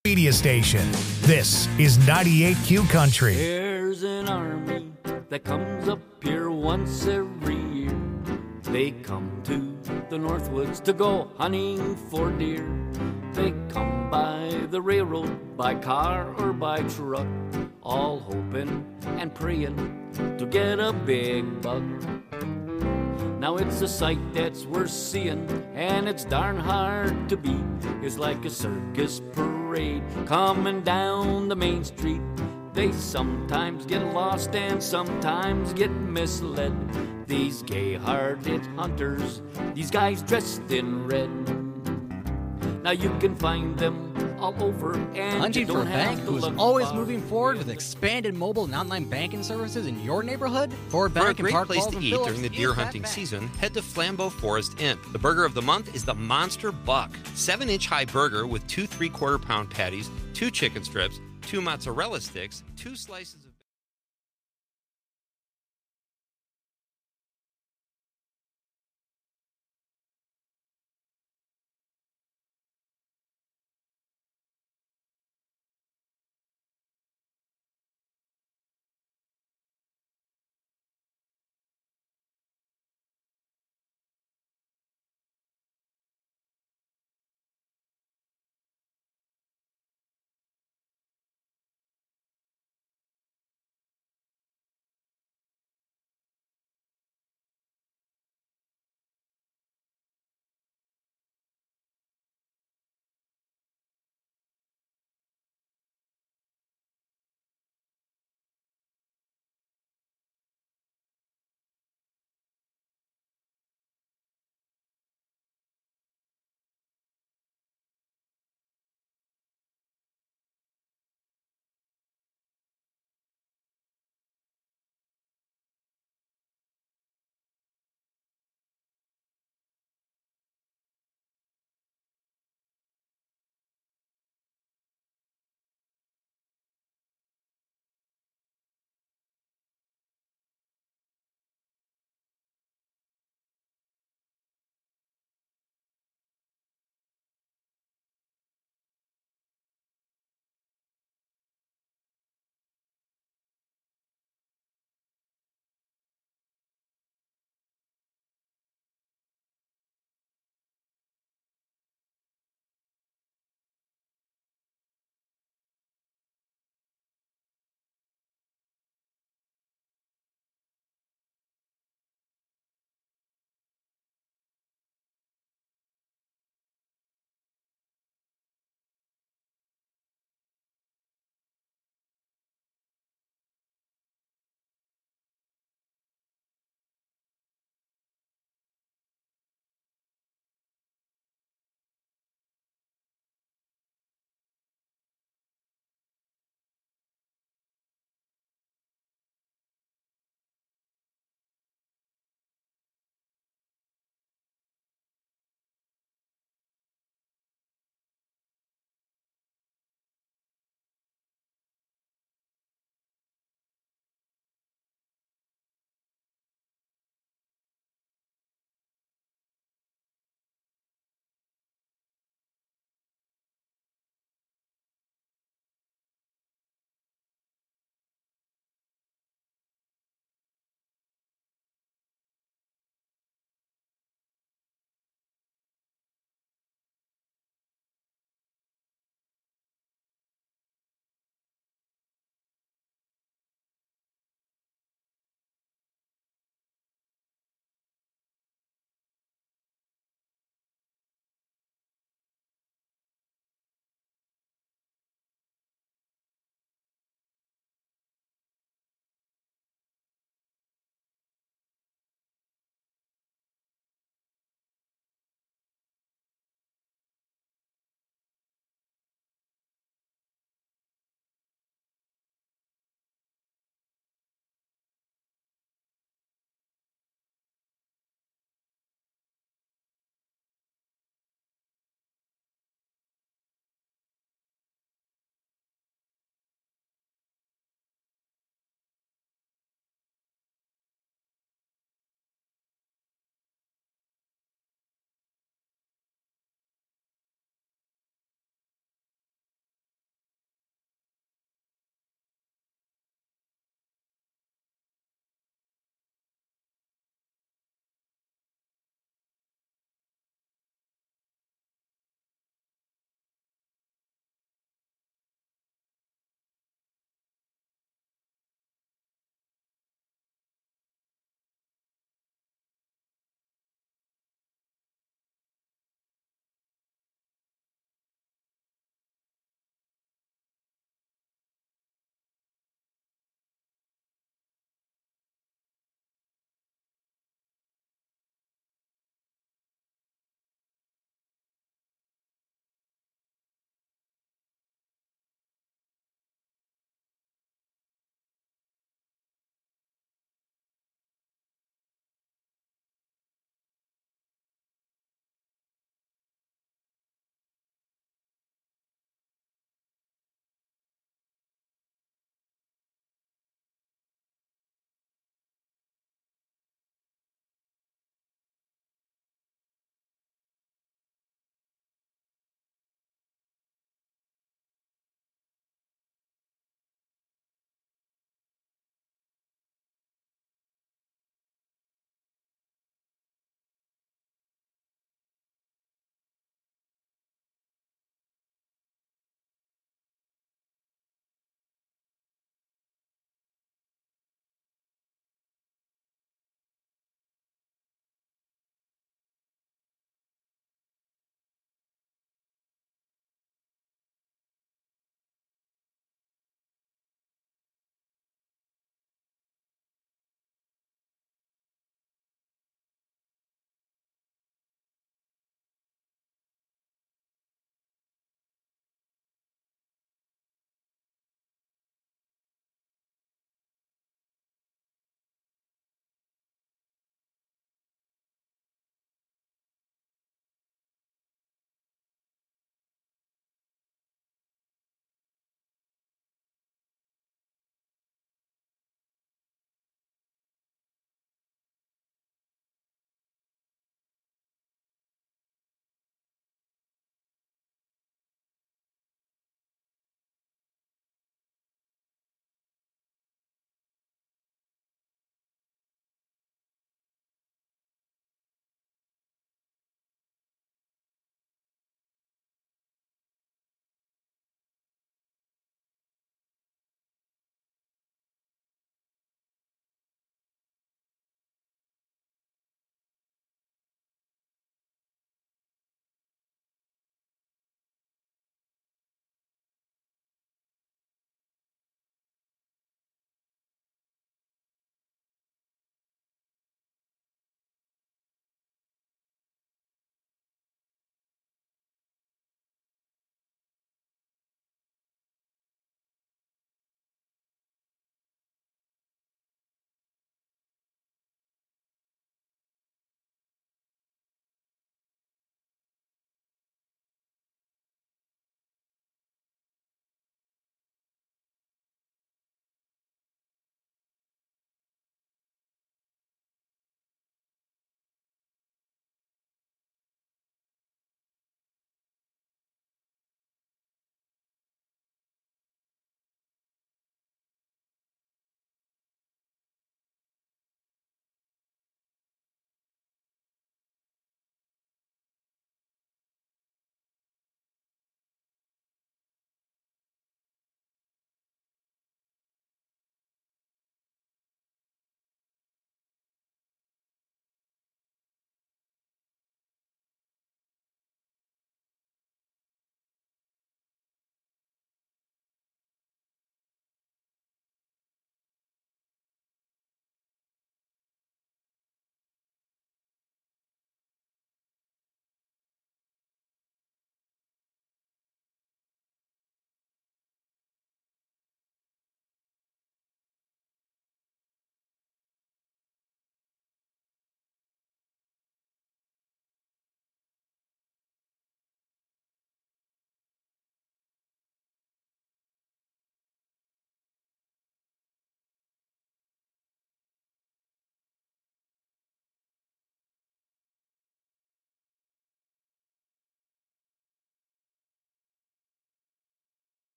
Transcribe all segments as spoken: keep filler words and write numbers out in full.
Media station. This is ninety-eight Q Country. There's an army that comes up here once every year. They come to the Northwoods to go hunting for deer. They come by the railroad, by car or by truck, all hoping and praying to get a big buck. Now it's a sight that's worth seeing, and it's darn hard to beat. It's like a circus parade coming down the main street. They sometimes get lost and sometimes get misled. These gay hearted hunters, these guys dressed in red. Now you can find them all over, and Hunting you for don't a have bank to who's look always far. moving forward with expanded mobile and online banking services in your neighborhood? Ford For a Bank in great Park place Falls to and eat Phillips during the is deer that hunting bank. season, head to Flambeau Forest Inn. The burger of the month is the Monster Buck. seven inch high burger with two three-quarter pound patties, two chicken strips, two mozzarella sticks, two slices of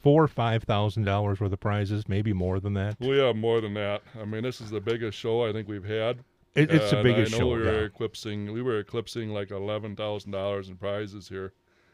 four or five thousand dollars worth of prizes, maybe more than that. We have more than that. I mean, this is the biggest show I think we've had. It, it's the And biggest I know show. we were Yeah. eclipsing. We were eclipsing like eleven thousand dollars in prizes here,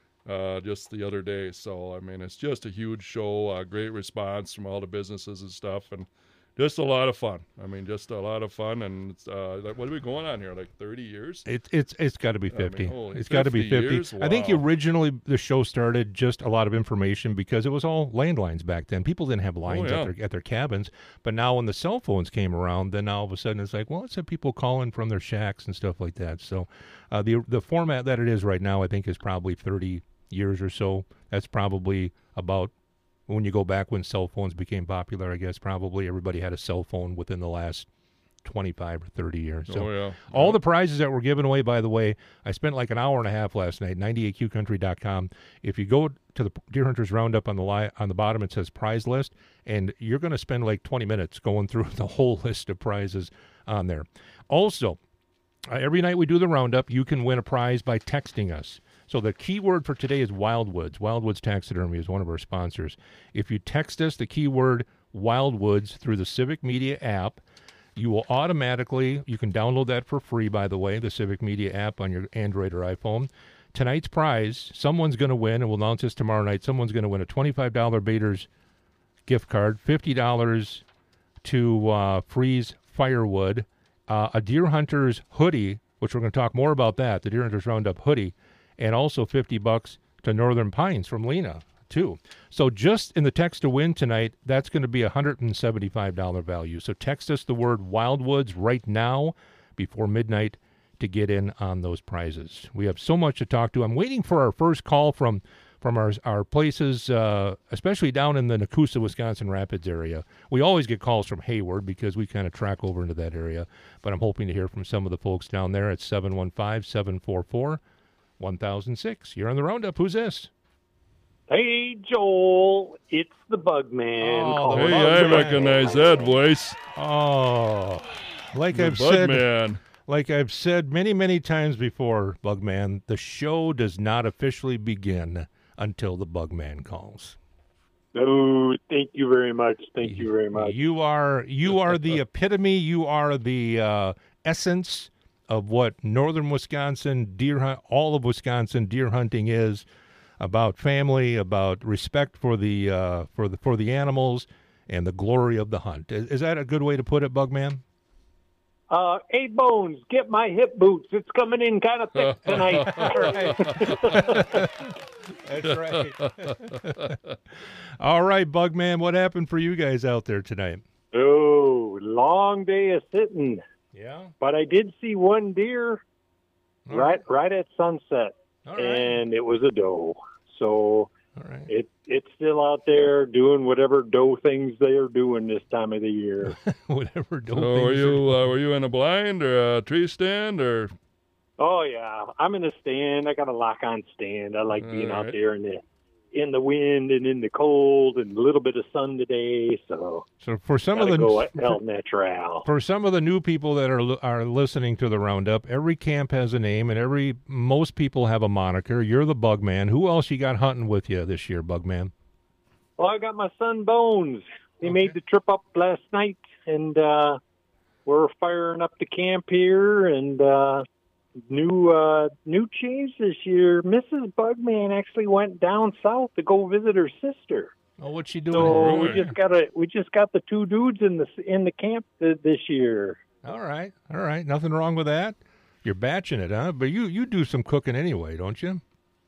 uh, just the other day. So I mean, it's just a huge show. Uh, great response from all the businesses and stuff, and just a lot of fun. I mean, just a lot of fun. And it's, uh, like, what are we going on here? Like thirty years? It, it's it's got to be I fifty. mean, holy, it's got to be fifty fifty. years? I think Wow. originally the show started just a lot of information because it was all landlines back then. People didn't have lines Oh, yeah. at their at their cabins. But now when the cell phones came around, then all of a sudden it's like, well, let's have people calling from their shacks and stuff like that. So uh, the the format that it is right now, I think, is probably thirty years or so. That's probably about when you go back when cell phones became popular. I guess probably everybody had a cell phone within the last twenty-five or thirty years. So oh yeah. all the prizes that were given away, by the way, I spent like an hour and a half last night, ninety-eight Q country dot com. If you go to the Deer Hunters Roundup on the li- on the bottom, it says prize list, and you're going to spend like twenty minutes going through the whole list of prizes on there. Also, uh, every night we do the Roundup, you can win a prize by texting us. So the keyword for today is Wildwoods. Wildwoods Taxidermy is one of our sponsors. If you text us the keyword Wildwoods through the Civic Media app, you will automatically, you can download that for free, by the way, the Civic Media app on your Android or iPhone. Tonight's prize, someone's going to win, and we'll announce this tomorrow night, someone's going to win a twenty-five dollars Bader's gift card, fifty dollars to uh, Freeze Firewood, uh, a Deer Hunters hoodie, which we're going to talk more about that, the Deer Hunters Roundup hoodie, and also fifty bucks to Northern Pines from Lena, too. So just in the text to win tonight, that's going to be a one hundred seventy-five dollars value. So text us the word Wildwoods right now before midnight to get in on those prizes. We have so much to talk to. I'm waiting for our first call from from our our places, uh, especially down in the Nakusa, Wisconsin Rapids area. We always get calls from Hayward because we kind of track over into that area. But I'm hoping to hear from some of the folks down there at seven one five, seven four four, one thousand six. You're on the Roundup. Who's this? Hey, Joel, it's the Bugman. Oh, Hey, the I Bugman. recognize that voice. Oh, like The I've said, Bugman. like I've said many, many times before, Bugman, the show does not officially begin until the Bugman calls. Oh, thank you very much. Thank you very much. You are you are the epitome. You are the uh, essence of what northern Wisconsin deer hunt, all of Wisconsin deer hunting is. About family, about respect for the uh, for the for the animals, and the glory of the hunt. Is, is that a good way to put it, Bugman? Uh, hey, Bones, get my hip boots. It's coming in kind of thick tonight. That's right. All right, Bugman, what happened for you guys out there tonight? Oh, long day of sitting. Yeah. But I did see one deer All right right at sunset, All right. and it was a doe. So All right. it it's still out there doing whatever doe things they are doing this time of the year. Whatever. Don't So were you uh, were you in a blind or a tree stand or? Oh yeah, I'm in a stand. I got a lock-on stand. I like being All out right. there in the in the wind and in the cold and a little bit of sun today. So So for some gotta of the go El Natural. for some of the new people that are are listening to the Roundup, every camp has a name, and every most people have a moniker. You're the Bugman. Who else you got hunting with you this year, Bugman? Well, I got my son Bones. He Okay. made the trip up last night, and uh, we're firing up the camp here. And uh, new uh, new change this year. Missus Bugman actually went down south to go visit her sister. Oh, what's she doing? So we Really? just got a we just got the two dudes in the in the camp th- this year. All right, all right. Nothing wrong with that. You're batching it, huh? But you you do some cooking anyway, don't you?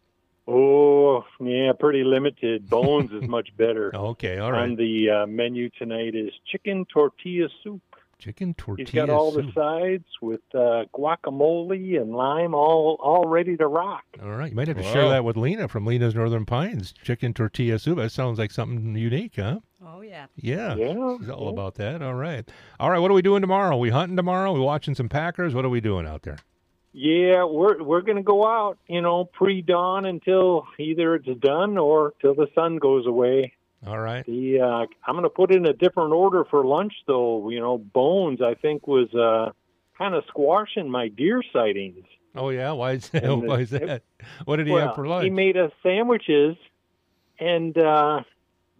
Oh yeah, pretty limited. Bones is much better. Okay, all On right. the uh, menu tonight is chicken tortilla soup. Chicken tortilla He's got all soup. the sides with uh, guacamole and lime, all all ready to rock. All right, you might have to share Wow. that with Lena from Lena's Northern Pines. Chicken tortilla soup. That sounds like something unique, huh? Oh, yeah. Yeah. Yeah, She's all yeah. about that. All right. All right, what are we doing tomorrow? We hunting tomorrow? We watching some Packers? What are we doing out there? Yeah, we're we're gonna go out, you know, pre-dawn until either it's done or till the sun goes away. All right. The uh, I'm gonna put in a different order for lunch, though. You know, Bones I think was uh, kind of squashing my deer sightings. Oh, yeah? Why is that? And Why is it- that? What did he well, have for lunch? he made us sandwiches, and uh,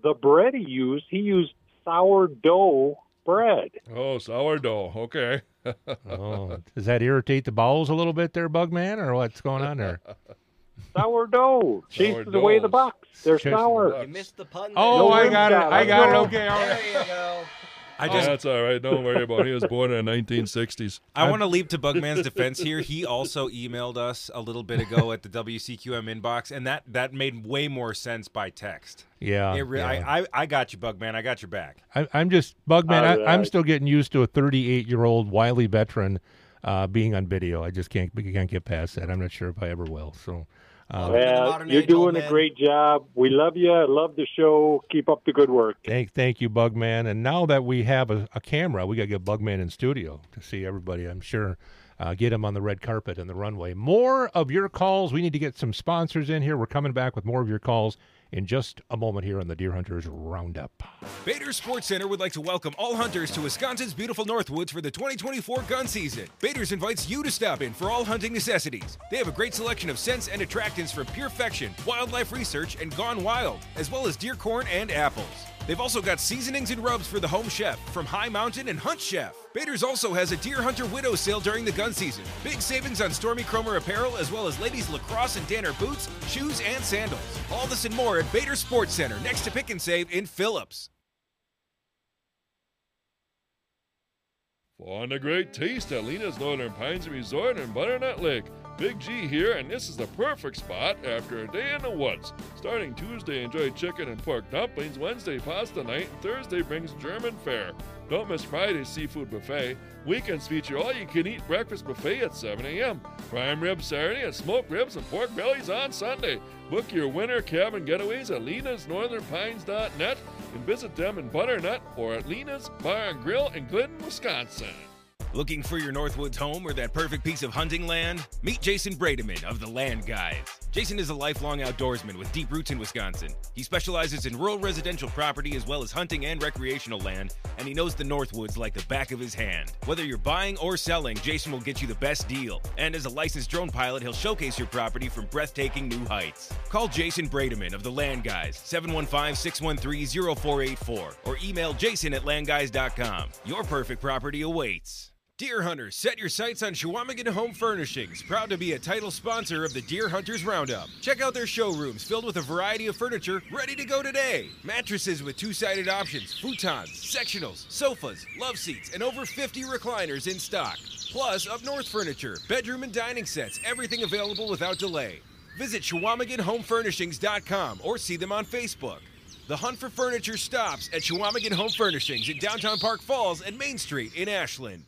the bread he used, he used sourdough bread. Oh, sourdough. Okay. Oh, does that irritate the bowels a little bit there, Bugman, or what's going on there? Sourdough. Chases away the bucks. They're Chasing sour. the You missed the pun. Oh, No I rim got it. shot. I got it. No. Okay, all right. There you go. I Oh, just that's all right. Don't worry about it. He was born in the nineteen sixties. I want to leap to Bugman's defense here. He also emailed us a little bit ago at the W C Q M inbox, and that, that made way more sense by text. Yeah, It re- yeah. I, I I got you, Bugman. I got your back. I, I'm just Bugman. All I, I'm right. still getting used to a thirty-eight-year-old wily veteran uh, being on video. I just can't can't get past that. I'm not sure if I ever will. So, uh, Welcome to the Well, modern you're age, old doing a man. great job. We love you. Love the show. Keep up the good work. thank thank you, Bugman. And now that we have a, a camera, we got to get Bugman in studio to see everybody. I'm sure. Uh, get him on the red carpet and the runway. More of your calls. We need to get some sponsors in here. We're coming back with more of your calls in just a moment here on the Deer Hunters Roundup. Bader Sports Center would like to welcome all hunters to Wisconsin's beautiful Northwoods for the twenty twenty-four gun season. Bader's invites you to stop in for all hunting necessities. They have a great selection of scents and attractants from Purefection, Wildlife Research, and Gone Wild, as well as deer corn and apples. They've also got seasonings and rubs for the home chef from High Mountain and Hunt Chef. Bader's also has a Deer Hunter Widow sale during the gun season. Big savings on Stormy Cromer apparel as well as ladies lacrosse and Danner boots, shoes, and sandals. All this and more at Bader Sports Center next to Pick and Save in Phillips. Find a great taste at Lena's Northern Pines Resort in Butternut Lake. Big G here, and this is the perfect spot after a day in the woods. Starting Tuesday, enjoy chicken and pork dumplings. Wednesday, pasta night. And Thursday brings German fare. Don't miss Friday's seafood buffet. Weekends feature all-you-can-eat breakfast buffet at seven a.m. Prime ribs Saturday and smoked ribs and pork bellies on Sunday. Book your winter cabin getaways at lenas northern pines dot net and visit them in Butternut or at Lena's Bar and Grill in Glidden, Wisconsin. Looking for your Northwoods home or that perfect piece of hunting land? Meet Jason Brademan of The Land Guys. Jason is a lifelong outdoorsman with deep roots in Wisconsin. He specializes in rural residential property as well as hunting and recreational land, and he knows the Northwoods like the back of his hand. Whether you're buying or selling, Jason will get you the best deal. And as a licensed drone pilot, he'll showcase your property from breathtaking new heights. Call Jason Brademan of The Land Guys, seven one five, six one three, zero four eight four, or email jason at land guys dot com. Your perfect property awaits. Deer Hunters, set your sights on Chequamegon Home Furnishings, proud to be a title sponsor of the Deer Hunters Roundup. Check out their showrooms filled with a variety of furniture ready to go today. Mattresses with two-sided options, futons, sectionals, sofas, love seats, and over fifty recliners in stock. Plus, up north furniture, bedroom and dining sets, everything available without delay. Visit Chequamegon Home Furnishings dot com or see them on Facebook. The hunt for furniture stops at Chequamegon Home Furnishings in downtown Park Falls and Main Street in Ashland.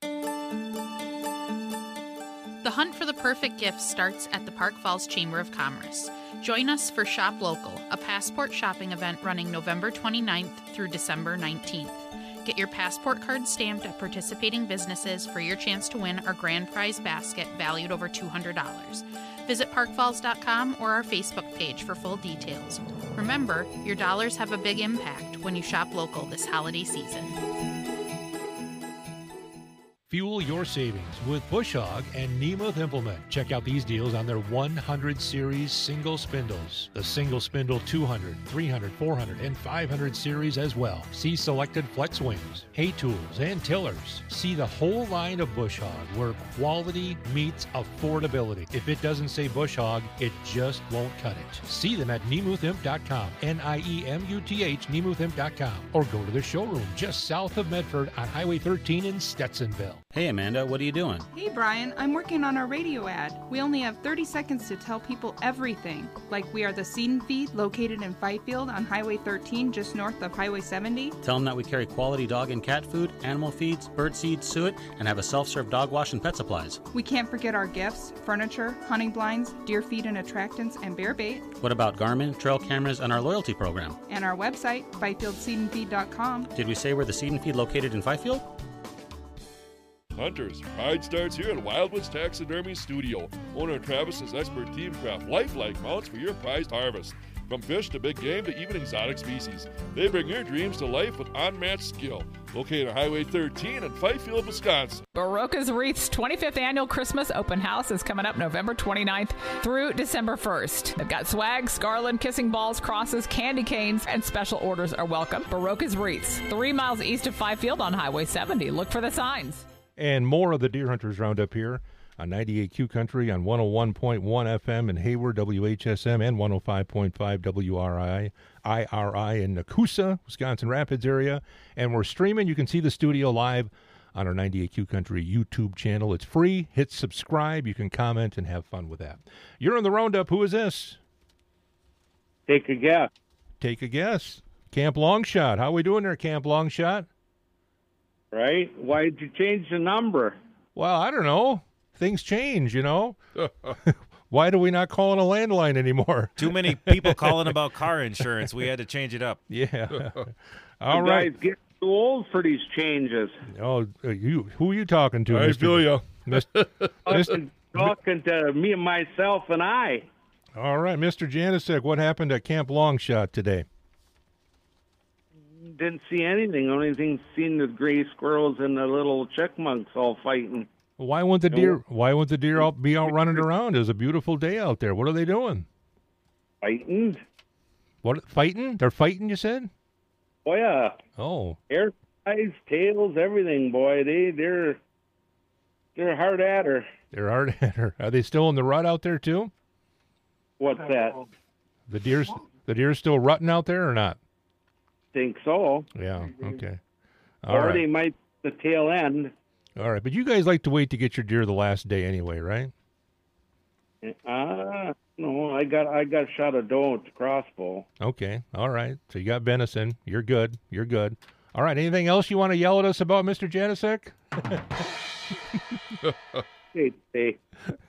The hunt for the perfect gift starts at the Park Falls Chamber of Commerce. Join us for Shop Local, a passport shopping event running November twenty-ninth through December nineteenth. Get your passport card stamped at participating businesses for your chance to win our grand prize basket valued over two hundred dollars. Visit park falls dot com or our Facebook page for full details. Remember, your dollars have a big impact when you shop local this holiday season. Fuel your savings with Bush Hog and Nemeth Implement. Check out these deals on their one hundred series single spindles. The single spindle two hundred, three hundred, four hundred, and five hundred series as well. See selected flex wings, hay tools, and tillers. See the whole line of Bush Hog where quality meets affordability. If it doesn't say Bush Hog, it just won't cut it. See them at Nemeth Imp dot com, N I E M U T H, Nemeth Imp dot com, or go to their showroom just south of Medford on Highway thirteen in Stetsonville. Hey Amanda, what are you doing? Hey Brian, I'm working on our radio ad. We only have thirty seconds to tell people everything, like we are the Seed and Feed located in Fifield on Highway thirteen just north of Highway seventy. Tell them that we carry quality dog and cat food, animal feeds, bird seed, suet, and have a self-serve dog wash and pet supplies. We can't forget our gifts, furniture, hunting blinds, deer feed and attractants, and bear bait. What about Garmin, trail cameras, and our loyalty program? And our website, fifield seed and feed dot com. Did we say we're the Seed and Feed located in Fifield? Hunters, pride starts here at Wildwoods Taxidermy Studio. Owner Travis's expert team craft lifelike mounts for your prized harvest. From fish to big game to even exotic species, they bring your dreams to life with unmatched skill. Located on Highway thirteen in Fifield, Wisconsin. Baroka's Wreath's twenty-fifth Annual Christmas Open House is coming up November twenty-ninth through December first. They've got swag, scarlet, kissing balls, crosses, candy canes, and special orders are welcome. Baroka's Wreaths, three miles east of Fifield on Highway seventy. Look for the signs. And more of the Deer Hunters Roundup here on ninety-eight Q Country on one oh one point one F M in Hayward, W H S M, and one oh five point five W R I, I R I in Nakusa, Wisconsin Rapids area. And we're streaming. You can see the studio live on our ninety-eight Q Country YouTube channel. It's free. Hit subscribe. You can comment and have fun with that. You're on the Roundup. Who is this? Take a guess. Take a guess. Camp Longshot. How we doing there, Camp Longshot? Right? Why did you change the number? Well, I don't know. Things change, you know. Why do we not call it a landline anymore? Too many people calling about car insurance. We had to change it up. Yeah. All you right. guys get too old for these changes. Oh, uh, you who are you talking to? I Mister feel ya. Mister Talking, talking to me and myself and I. All right, Mister Janicek, what happened at Camp Longshot today? Didn't see anything. Only thing seen the gray squirrels and the little chipmunks all fighting. Why won't the deer? Why won't the deer out, be out running around? It's a beautiful day out there. What are they doing? Fighting. What fighting? They're fighting. You said? Oh yeah. Oh. Hair, eyes, tails, everything. Boy, they they're they're hard at her. They're hard at her. Are they still in the rut out there too? What's that? The deer's the deer's still rutting out there or not? Think so. Yeah. Okay. All or right. they might the tail end. All right, but you guys like to wait to get your deer the last day anyway, right? Uh, no, I got I got shot a doe with the crossbow. Okay, all right. So you got venison. You're good. You're good. All right. Anything else you want to yell at us about, Mister Janicek? hey, hey.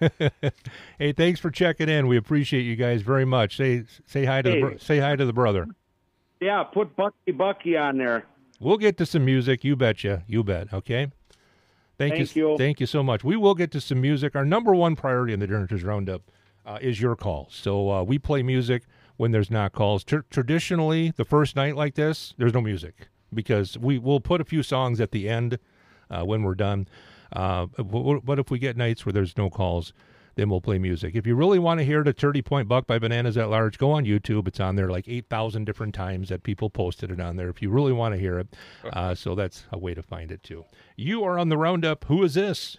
Hey, thanks for checking in. We appreciate you guys very much. Say say hi to Hey. the bro- say hi to the brother. Yeah, put Bucky Bucky on there. We'll get to some music. You betcha. You bet. Okay. Thank, Thank you. you. Thank you so much. We will get to some music. Our number one priority in the Deer Hunters Roundup uh, is your calls. So uh, we play music when there's not calls. Tr- traditionally, the first night like this, there's no music because we will put a few songs at the end uh, when we're done. Uh, but, but if we get nights where there's no calls, then we'll play music. If you really want to hear the thirty Point Buck by Bananas at Large, go on YouTube. It's on there like eight thousand different times that people posted it on there if you really want to hear it. Uh, so that's a way to find it, too. You are on the Roundup. Who is this?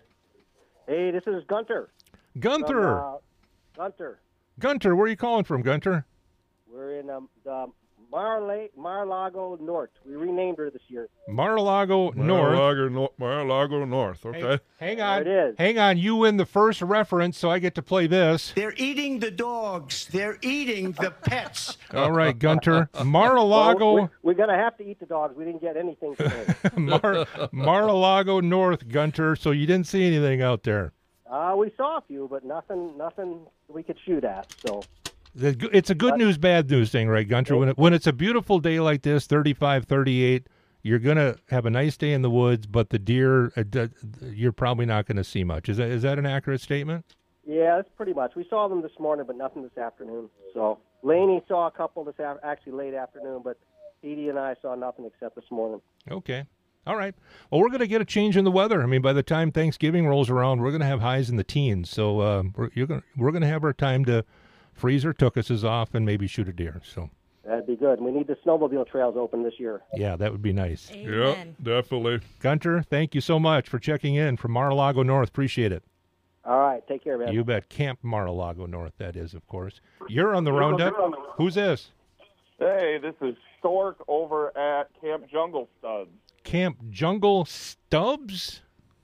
Hey, this is Gunter. Gunther. From, uh, Gunter. Gunter, where are you calling from, Gunter? We're in um, the Mar-La- Mar-a-Lago North. We renamed her this year. Mar-a-Lago North. Mar-a-Lago, no- Mar-a-Lago North. Okay. Hang on. There it is. Hang on. You win the first reference, so I get to play this. They're eating the dogs. They're eating the pets. All right, Gunter. Mar-a-Lago. Well, we, we're going to have to eat the dogs. We didn't get anything today. Mar- Mar-a-Lago North, Gunter. So you didn't see anything out there. uh, we saw a few, but nothing nothing we could shoot at. So The g- It's a good news, bad news thing, right, Gunter? When, it, when it's a beautiful day like this, thirty-five, thirty-eight, you're going to have a nice day in the woods, but the deer, uh, d- you're probably not going to see much. Is that is that an accurate statement? yeah, that's pretty much. We saw them this morning, but nothing this afternoon. So Laney saw a couple this af- actually late afternoon, but Edie and I saw nothing except this morning. Okay. All right. Well, we're going to get a change in the weather. I mean, by the time Thanksgiving rolls around, we're going to have highs in the teens. So uh, we're you're going we're going to have our time to freeze our tuchuses off and maybe shoot a deer. So That'd be good. We need the snowmobile trails open this year. yeah, that would be nice. Yeah, definitely. Gunter, thank you so much for checking in from Mar-a-Lago North. Appreciate it. All right, take care, man. You bet. Camp Mar-a-Lago North, that is, of course. You're on the Roundup. Who's this? Hey, this is Stork over at Camp Jungle Studs. Camp Jungle Stubbs?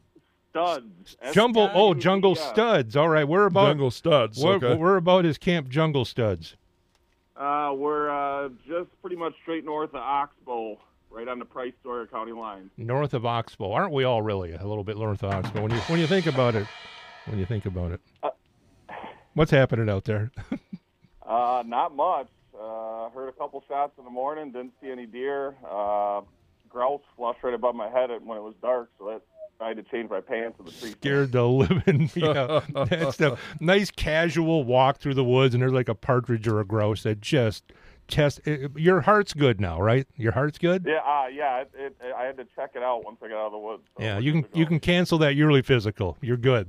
Studs. Jumble. Oh, S T U D S. Jungle Studs. All right, we're about Jungle Studs, We're, okay. we're about is Camp Jungle Studs. Uh, we're uh, just pretty much straight north of Oxbow, right on the Price-Sawyer County line. North of Oxbow, aren't we all really a little bit north of Oxbow? When you when you think about it, when you think about it, Uh, what's happening out there? Uh, not much. Uh, heard a couple shots in the morning. Didn't see any deer. Uh, grouse flushed right above my head when it was dark, so that I had to change my pants in the tree. Scared the living. Yeah, that's the nice casual walk through the woods, and there's like a partridge or a grouse that just test. It, your heart's good now, right? Your heart's good. Yeah, uh, yeah. It, it, I had to check it out once I got out of the woods. So Yeah, you can you can cancel that yearly physical. You're good.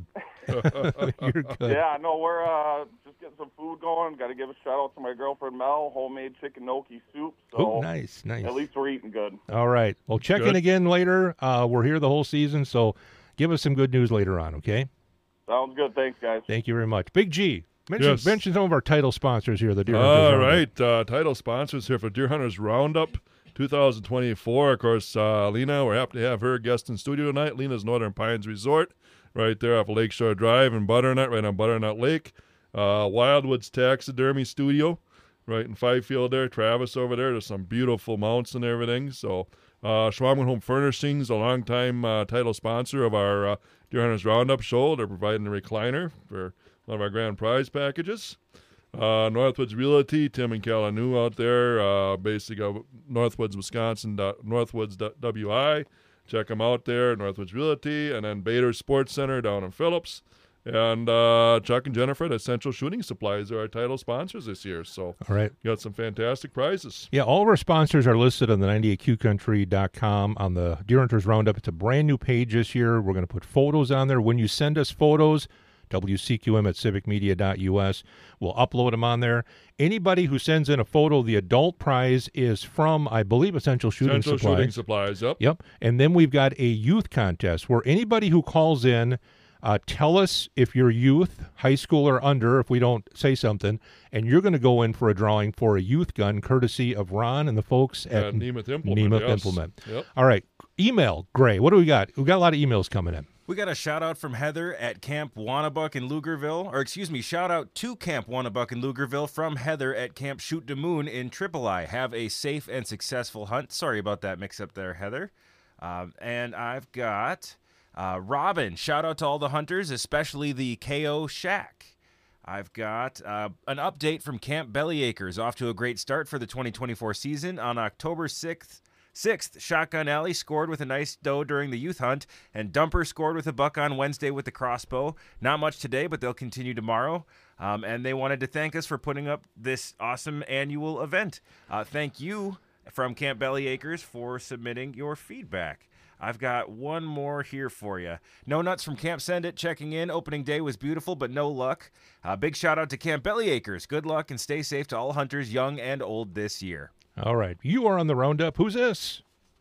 You're good. Yeah, no, we're uh, just getting some food going. Got to give a shout out to my girlfriend Mel, homemade chicken gnocchi soup. So Oh, nice, nice. At least we're eating good. All right. Well, check in Good. again later. Uh, we're here the whole season, so give us some good news later on, okay? Sounds good. Thanks, guys. Thank you very much. Big G, mention, Yes. mention some of our title sponsors here, the Deer Hunters All Roundup. right, uh, title sponsors here for Deer Hunters Roundup two thousand twenty-four. Of course, uh, Lena, we're happy to have her guest in studio tonight. Lena's Northern Pines Resort, right there off of Lakeshore Drive in Butternut, right on Butternut Lake. Uh, Wildwoods Taxidermy Studio, right in Fifield there. Travis over there. There's some beautiful mounts and everything. So, uh, Schwamman Home Furnishings, a longtime uh, title sponsor of our uh, Deer Hunters Roundup show. They're providing a recliner for one of our grand prize packages. Uh, Northwoods Realty, Tim and Kalanoo out there, uh, basically uh, Northwoods, Wisconsin, dot- Northwoods dot W I. Check them out there, Northwoods Realty, and then Bader Sports Center down in Phillips. And uh, Chuck and Jennifer at Essential Shooting Supplies are our title sponsors this year. So, All right. got some fantastic prizes. Yeah, all of our sponsors are listed on the ninety-eight Q country dot com on the Deer Hunters Roundup. It's a brand new page this year. We're going to put photos on there. When you send us photos, W C Q M at civic media dot U S. We'll upload them on there. Anybody who sends in a photo, the adult prize is from, I believe, Essential Shooting Essential Supplies. Shooting Supplies, yep. Yep. And then we've got a youth contest where anybody who calls in, uh, tell us if you're youth, high school or under, if we don't say something, and you're going to go in for a drawing for a youth gun courtesy of Ron and the folks at At Nemeth Implement, Nemeth yes. Implement. Yep. All right. Email, Gray. What do we got? We've got a lot of emails coming in. We got a shout out from Heather at Camp Wannabuck in Lugerville, or excuse me, shout out to Camp Wannabuck in Lugerville from Heather at Camp Shoot de Moon in Triple I. Have a safe and successful hunt. Sorry about that mix up there, Heather. Um, and I've got uh, Robin. Shout out to all the hunters, especially the K O Shack. I've got uh, an update from Camp Bellyacres, off to a great start for the twenty twenty-four season on October sixth. Sixth, Shotgun Alley scored with a nice doe during the youth hunt, and Dumper scored with a buck on Wednesday with the crossbow. Not much today, but they'll continue tomorrow. Um, and they wanted to thank us for putting up this awesome annual event. Uh, thank you from Camp Bellyacres for submitting your feedback. I've got one more here for you. No Nuts from Camp Send It checking in. Opening day was beautiful, but no luck. Uh, big shout out to Camp Bellyacres. Good luck and stay safe to all hunters, young and old, this year. All right. You are on the Roundup. Who's this?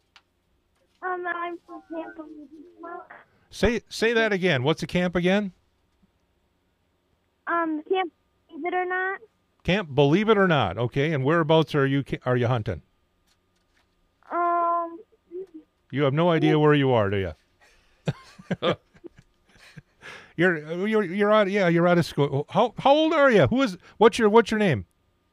Um, I'm from Tampa. Say say that again. What's the camp again? Um, can't believe it or not. Camp Believe It or Not. Okay. And whereabouts are you ca- are you hunting? Um, You have no idea where you are, do you? you're you're you're out. Yeah, you're out of school. How how old are you? Who is? What's your what's your name?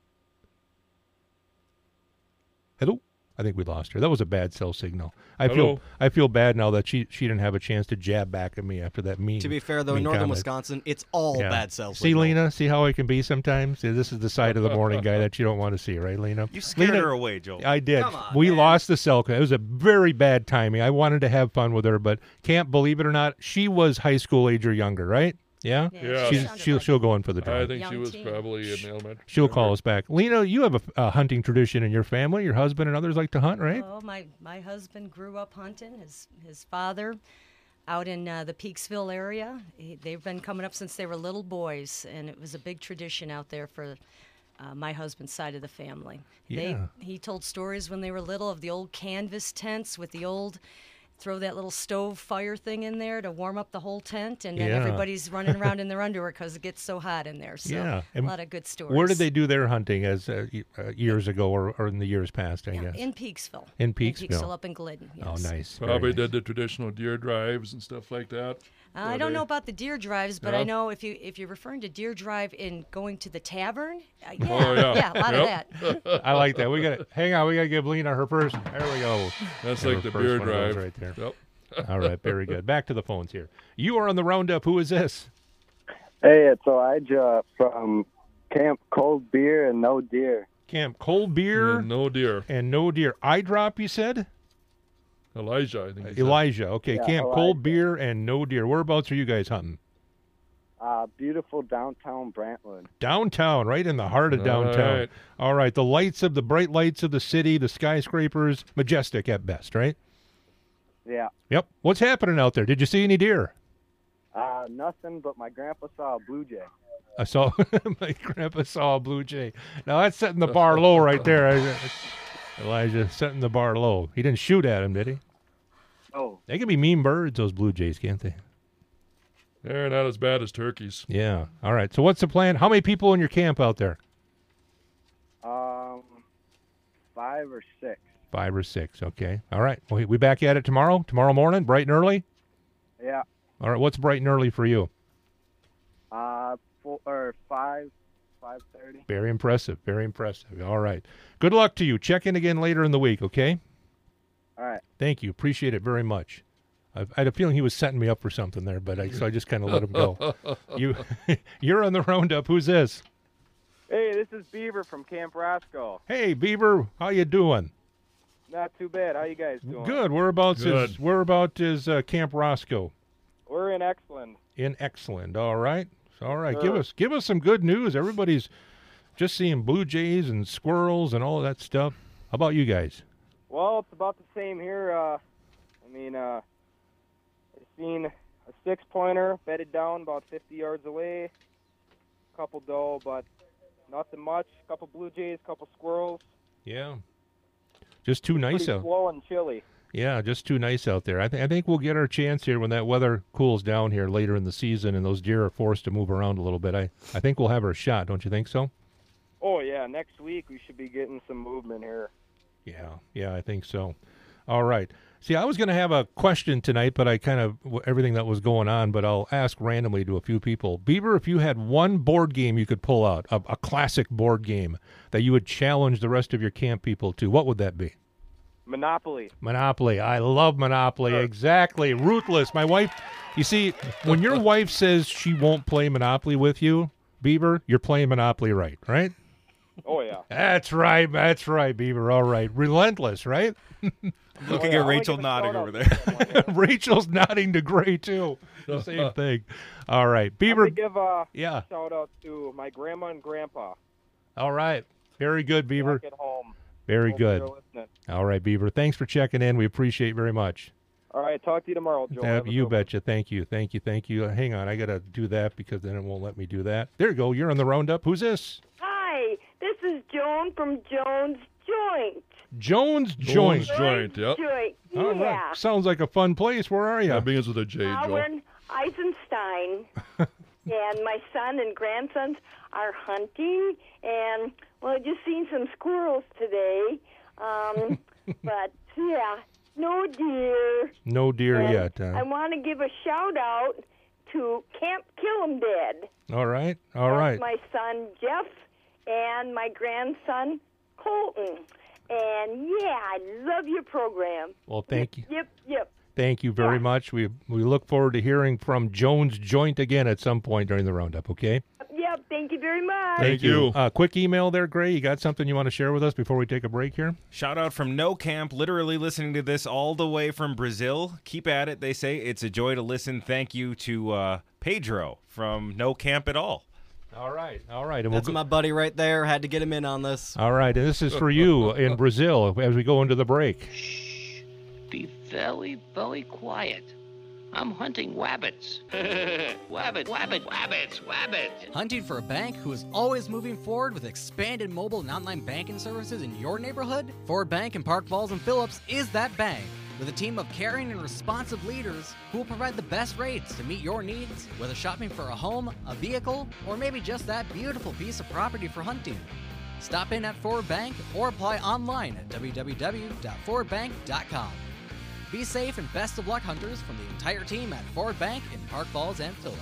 Hello. I think we lost her. That was a bad cell signal. I Hello. feel I feel bad now that she she didn't have a chance to jab back at me after that mean. To be fair, though, in mean northern comment. Wisconsin, it's all Yeah. bad cell See, signal. Lena, see how I can be sometimes? See, this is the side of the morning guy that you don't want to see, right, Lena? You scared Lena, her away, Joel. I did. Come on, we man. lost the cell. It was a very bad timing. I wanted to have fun with her, but can't believe it or not, she was high school age or younger, right? Yeah? Yeah. She's, she'll, she'll go in for the I drawing. think she was probably in elementary. She'll call us back. Lena, you have a, a hunting tradition in your family. Your husband and others like to hunt, right? Oh, my, my husband grew up hunting. His his father, out in uh, the Peaksville area, he, they've been coming up since they were little boys, and it was a big tradition out there for uh, my husband's side of the family. Yeah. They he told stories when they were little of the old canvas tents with the old. Throw that little stove fire thing in there to warm up the whole tent, and then Yeah. everybody's running around in their underwear because it gets so hot in there. So yeah. a And lot of good stories. Where did they do their hunting as uh, y- uh, years ago or, or in the years past, I guess? In Peaksville. In Peaksville. In Peaksville, up in Glidden. Yes. Oh, nice. Very Probably nice. did the traditional deer drives and stuff like that. Uh, I don't Were know they- about the deer drives, but I Yeah. know if you if you're referring to deer drive in going to the tavern, uh, yeah, Oh, yeah. a lot Yep. of that. I like that. We got to hang on. We got to give Lena her first. There we go. That's Her like the first beer one of those drive. right there. Yep. All right, very good. Back to the phones here. You are on the Roundup. Who is this? Hey, it's Elijah from Camp Cold Beer and No Deer. Camp Cold Beer. And no deer. And no deer. Eye drop, you said? Elijah, I think. he said. Elijah. Okay, Yeah, Camp Elijah. Cold Beer and no deer. Whereabouts are you guys hunting? Uh, beautiful downtown Brantwood. Downtown, right in the heart of All downtown. right. All right, the lights of the bright lights of the city, the skyscrapers, majestic at best, right? Yeah. Yep. What's happening out there? Did you see any deer? Uh, nothing, but my grandpa saw a blue jay. I saw my grandpa saw a blue jay. Now that's setting the bar low right there. I- Elijah setting the bar low. He didn't shoot at him, did he? Oh. They can be mean birds, those blue jays, can't they? They're not as bad as turkeys. Yeah. All right. So what's the plan? How many people in your camp out there? Um, five or six. Five or six. Okay. All right. We we back at it tomorrow? Tomorrow morning, bright and early? Yeah. All right. What's bright and early for you? Uh, four or five, five thirty. Very impressive. Very impressive. All right. Good luck to you. Check in again later in the week, okay? All right. Thank you. Appreciate it very much. I, I had a feeling he was setting me up for something there, but I, so I just kind of let him go. You, you're on the roundup. Who's this? Hey, this is Beaver from Camp Roscoe. Hey, Beaver. How you doing? Not too bad. How you guys doing? Good. Whereabouts Good. is whereabouts is uh, Camp Roscoe? We're in Exland. In Exland. All right. All right. Give Sure. us give us some good news. Everybody's just seeing blue jays and squirrels and all of that stuff. How about you guys? Well, it's about the same here. Uh, I mean, uh, I've seen a six-pointer bedded down about fifty yards away. A couple doe, but nothing much. A couple blue jays, a couple squirrels. Yeah. Just too nice Pretty out. slow and chilly. Yeah, just too nice out there. I, th- I think we'll get our chance here when that weather cools down here later in the season and those deer are forced to move around a little bit. I, I think we'll have our shot. Don't you think so? Oh, yeah. Next week we should be getting some movement here. Yeah, yeah, I think so. All right. See, I was going to have a question tonight, but I kind of, w- everything that was going on, but I'll ask randomly to a few people. Beaver, if you had one board game you could pull out, a, a classic board game that you would challenge the rest of your camp people to, what would that be? Monopoly. Monopoly. I love Monopoly. Exactly. Ruthless. My wife, you see, when your wife says she won't play Monopoly with you, Beaver, you're playing Monopoly right, right? Oh, yeah. That's right. That's right, Beaver. All right. Relentless, right? Looking at Rachel nodding over there. Rachel's nodding to Gray, too. The same thing. All right. I'm Beaver. gonna give a Yeah. shout out to my grandma and grandpa. All right. Very good, Beaver. Back at home. Very Hope good. you're listening. All right, Beaver. Thanks for checking in. We appreciate it very much. All right, talk to you tomorrow, Joe. Uh, Have a you good one. betcha. Thank you. Thank you. Thank you. Uh, hang on. I got to do that because then it won't let me do that. There you go. You're on the roundup. Who's this? Hi, this is Joan from Jones Joint. Jones Jones Joint. Joint, yep. Joint, yeah. All right. Sounds like a fun place. Where are you? That begins with a J, Uh, Joe. we're in Eisenstein, and my son and grandsons are hunting, and, well, just seen some squirrels today, um, but, yeah, no deer. No deer And yet. huh? I want to give a shout-out to Camp Kill 'em Dead. All right. All That's right. my son Jeff and my grandson Colton. And yeah, I love your program. Well, thank you. Yep, yep. Thank you very much. We we look forward to hearing from Jones Joint again at some point during the roundup, okay? Yep, thank you very much. Thank you. Uh, quick email there, Gray. You got something you want to share with us before we take a break here? Shout out from No Camp, literally listening to this all the way from Brazil. Keep at it, they say. It's a joy to listen. Thank you to uh, Pedro from No Camp at All. All right, all right. And That's we'll go- my buddy right there. Had to get him in on this. All right, and this is for you in Brazil as we go into the break. Be very, very quiet. I'm hunting wabbits. wabbit, wabbit, wabbits, wabbits. Hunting for a bank who is always moving forward with expanded mobile and online banking services in your neighborhood? Ford Bank in Park Falls and Phillips is that bank. With a team of caring and responsive leaders who will provide the best rates to meet your needs, whether shopping for a home, a vehicle, or maybe just that beautiful piece of property for hunting. Stop in at Ford Bank or apply online at w w w dot ford bank dot com. Be safe and best of luck, hunters, from the entire team at Ford Bank in Park Falls and Phillips.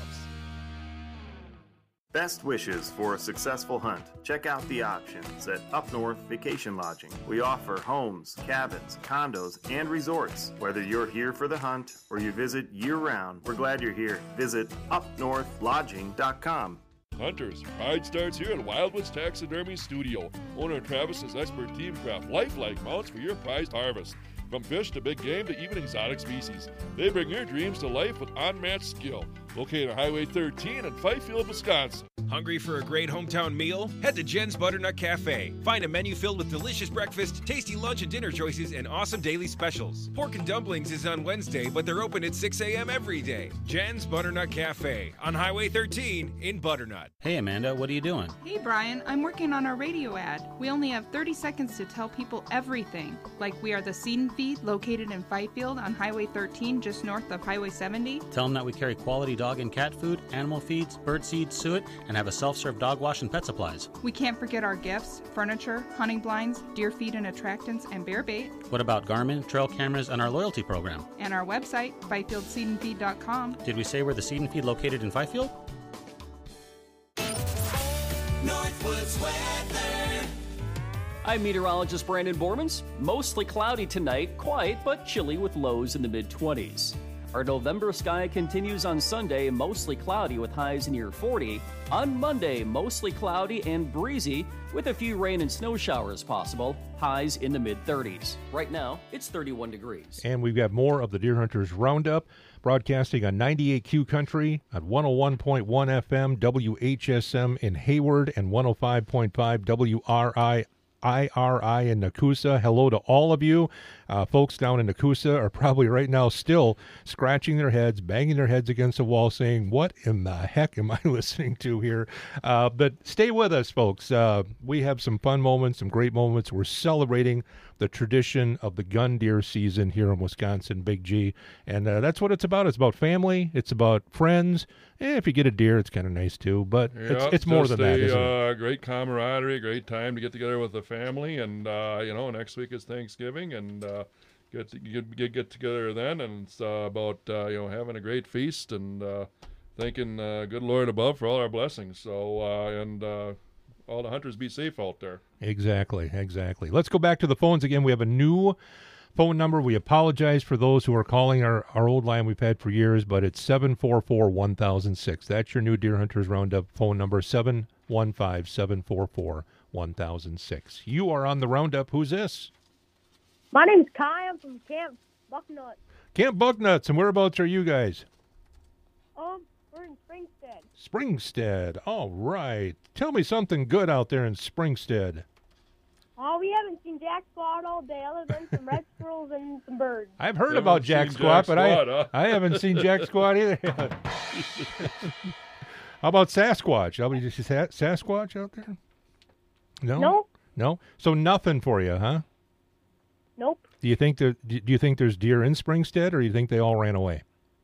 Best wishes for a successful hunt. Check out the options at Up North Vacation Lodging. We offer homes, cabins, condos, and resorts. Whether you're here for the hunt or you visit year-round, we're glad you're here. Visit up north lodging dot com. Hunters, pride starts here at Wildwoods Taxidermy Studio. Owner Travis's expert team craft lifelike mounts for your prized harvest. From fish to big game to even exotic species, they bring your dreams to life with unmatched skill. Located on Highway thirteen in Fifield, Wisconsin. Hungry for a great hometown meal? Head to Jen's Butternut Cafe. Find a menu filled with delicious breakfast, tasty lunch and dinner choices, and awesome daily specials. Pork and dumplings is on Wednesday, but they're open at six a.m. every day. Jen's Butternut Cafe on Highway thirteen in Butternut. Hey, Amanda, what are you doing? Hey, Brian, I'm working on our radio ad. We only have thirty seconds to tell people everything. Like we are the Seed and Feed located in Fifield on Highway thirteen, just north of Highway seventy. Tell them that we carry quality dog and cat food, animal feeds, bird seed, suet, and have a self-serve dog wash and pet supplies. We can't forget our gifts, furniture, hunting blinds, deer feed and attractants, and bear bait. What about Garmin, trail cameras, and our loyalty program? And our website, fifield seed and feed dot com. Did we say we're the Seed and Feed located in Fifield? Northwoods weather. I'm meteorologist Brandon Bormans. Mostly cloudy tonight, quiet but chilly with lows in the mid twenties. Our November sky continues on Sunday, mostly cloudy with highs near forty. On Monday, mostly cloudy and breezy with a few rain and snow showers possible, highs in the mid thirties. Right now, it's thirty-one degrees. And we've got more of the Deer Hunters Roundup, broadcasting on ninety-eight Q Country, at one oh one point one F M W H S M in Hayward, and one oh five point five W R I I R I in Nakusa. Hello to all of you. Uh, folks down in Nakusa are probably right now still scratching their heads, banging their heads against the wall, saying, what in the heck am I listening to here? Uh, but stay with us, folks. Uh, we have some fun moments, some great moments. We're celebrating the tradition of the gun deer season here in Wisconsin, Big G. And uh, that's what it's about. It's about family. It's about friends. Eh, if you get a deer, it's kind of nice too. But Yeah, it's, it's more just than that, a, isn't it? uh, great camaraderie, great time to get together with the family, and uh, you know, next week is Thanksgiving, and uh, get, to, get get get together then, and it's uh, about uh, you know, having a great feast and uh, thanking uh, good Lord above for all our blessings. So uh, and uh, all the hunters be safe out there. Exactly, exactly. Let's go back to the phones again. We have a new phone number. We apologize for those who are calling our, our old line we've had for years, but it's seven four four, one thousand six. That's your new Deer Hunters Roundup phone number, seven one five, seven four four, one thousand six. You are on the Roundup. Who's this? My name's Kai. I'm from Camp Bucknut. Camp Bucknuts, and whereabouts are you guys? Um, we're in Springstead. Springstead. All right. Tell me something good out there in Springstead. Oh, we haven't seen Jack Squad all day, other than some red squirrels and some birds. I've heard You about haven't Jack seen Squat, Jack but I Squat, huh? I haven't seen Jack Squat either. How about Sasquatch? Nobody just Sa- Sasquatch out there? No. No. No. So nothing for you, huh? Nope. Do you think there? Do you think there's deer in Springstead, or do you think they all ran away?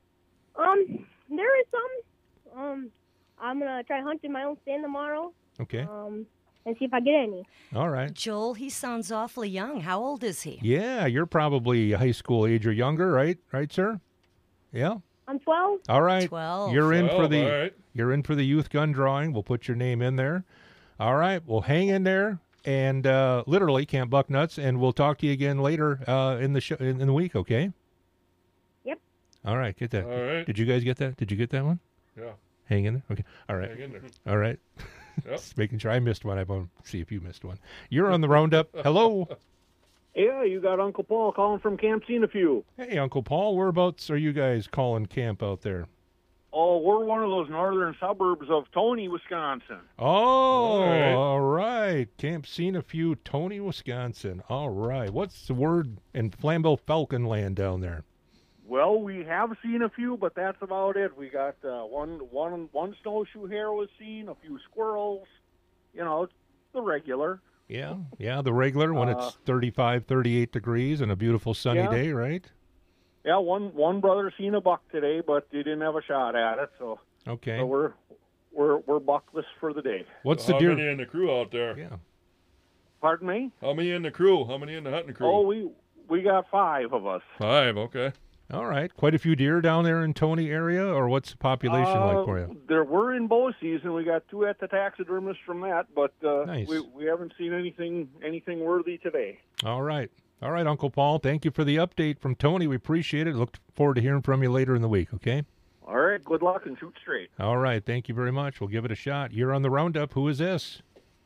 Um, there is some. Um, I'm gonna try hunting my own stand tomorrow. Okay. Um, and see if I get any. All right. Joel, he sounds awfully young. How old is he? Yeah, you're probably high school age or younger, right? Right, sir? Yeah. I'm twelve. All right. twelve. You're in for twelve, the all right. you're in for the youth gun drawing. We'll put your name in there. All right. Well, hang in there, and uh, literally Camp Bucknuts, and we'll talk to you again later uh, in the show in, in the week. Okay. Yep. All right. Get that. All right. Did you guys get that? Did you get that one? Yeah. Hang in there. Okay. All right. Hang in there. All right. Yep. Just making sure I missed one. I want to see if you missed one. You're on the Roundup. Hello. Yeah, you got Uncle Paul calling from Camp Seen a Few. Hey, Uncle Paul. Whereabouts are you guys calling camp out there? Oh, we're one of those northern suburbs of Tony, Wisconsin. Oh, All right. all right. Camp Seen a Few, Tony, Wisconsin. All right. What's the word in Flambeau Falcon Land down there? Well, we have seen a few, but that's about it. We got uh, one, one, one snowshoe hare was seen, a few squirrels. You know, it's the regular. Yeah, yeah, the regular when Uh, it's thirty-five, thirty-eight degrees and a beautiful sunny Yeah. day, right? Yeah, one one brother seen a buck today, but he didn't have a shot at it. So, Okay. so we're we're we're buckless for the day. What's So the how deer? many in the crew out there? Yeah. Pardon me? How many in the crew? How many in the hunting crew? Oh, we we got five of us. Five. Okay. All right. Quite a few deer down there in Tony area, or what's the population Uh, like for you? There were in bow season. We got two at the taxidermist from that, but uh, Nice. we we haven't seen anything anything worthy today. All right. All right, Uncle Paul. Thank you for the update from Tony. We appreciate it. Look forward to hearing from you later in the week, okay? All right. Good luck and shoot straight. All right. Thank you very much. We'll give it a shot. You're on the Roundup. Who is this?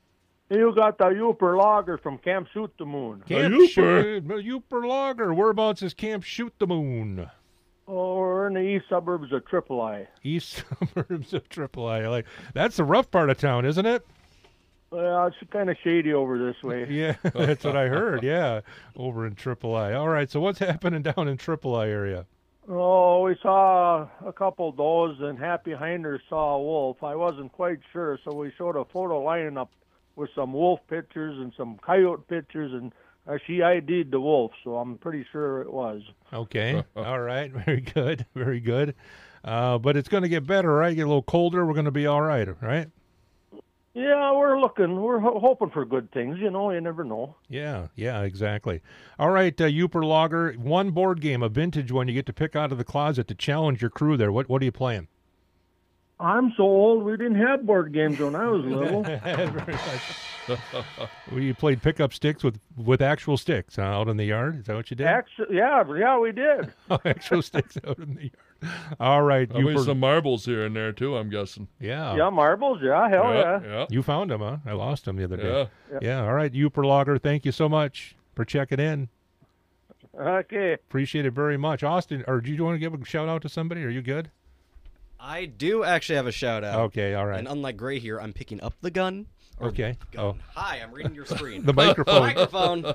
You got the Uper Lager from Camp Shoot the Moon. Camp Shoot, Uper Lager. Whereabouts is Camp Shoot the Moon? Oh, we're in the east suburbs of Triple I. East suburbs of Triple I. Like that's the rough part of town, isn't it? Well, it's kind of shady over this way. Yeah, that's what I heard. Yeah, over in Triple I. All right. So what's happening down in Triple I area? Oh, we saw a couple does, and Happy Hinder saw a wolf. I wasn't quite sure, so we showed a photo lineup with some wolf pictures and some coyote pictures, and uh, she I D'd the wolf, so I'm pretty sure it was. Okay. All right. Very good. Very good. Uh, but it's going to get better, right? Get a little colder. We're going to be all right, right? Yeah, we're looking. We're ho- hoping for good things. You know, you never know. Yeah, yeah, exactly. All right, uh, Uper Lager, one board game, a vintage one you get to pick out of the closet to challenge your crew there. What What are you playing? I'm so old, we didn't have board games when I was little. Very much. Well, you played pickup sticks with, with actual sticks huh, out in the yard? Is that what you did? Actually, yeah, yeah, we did. Actual sticks out in the yard. All right. Probably Uper... some marbles here and there, too, I'm guessing. Yeah. Yeah, marbles, yeah, hell yeah. yeah. yeah. You found them, huh? I lost them the other day. Yeah. Yeah, yeah. All right, Uper Lager, thank you so much for checking in. Okay. Appreciate it very much. Austin, or do you want to give a shout-out to somebody? Are you good? I do actually have a shout out. Okay, all right. And unlike Gray here, I'm picking up the gun. Okay. Gun. Oh. Hi, I'm reading your screen. The microphone. microphone.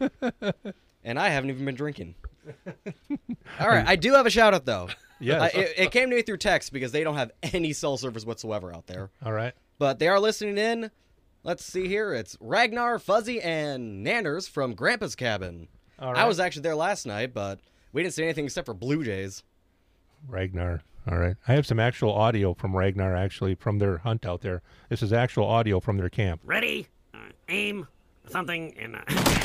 And I haven't even been drinking. All right, I do have a shout out though. Yes. Uh, it, it came to me through text because they don't have any cell service whatsoever out there. All right. But they are listening in. Let's see here. It's Ragnar, Fuzzy, and Nanners from Grandpa's Cabin. All right. I was actually there last night, but we didn't see anything except for Blue Jays. Ragnar. All right. I have some actual audio from Ragnar, actually, from their hunt out there. This is actual audio from their camp. Ready? Uh, aim. Something. And.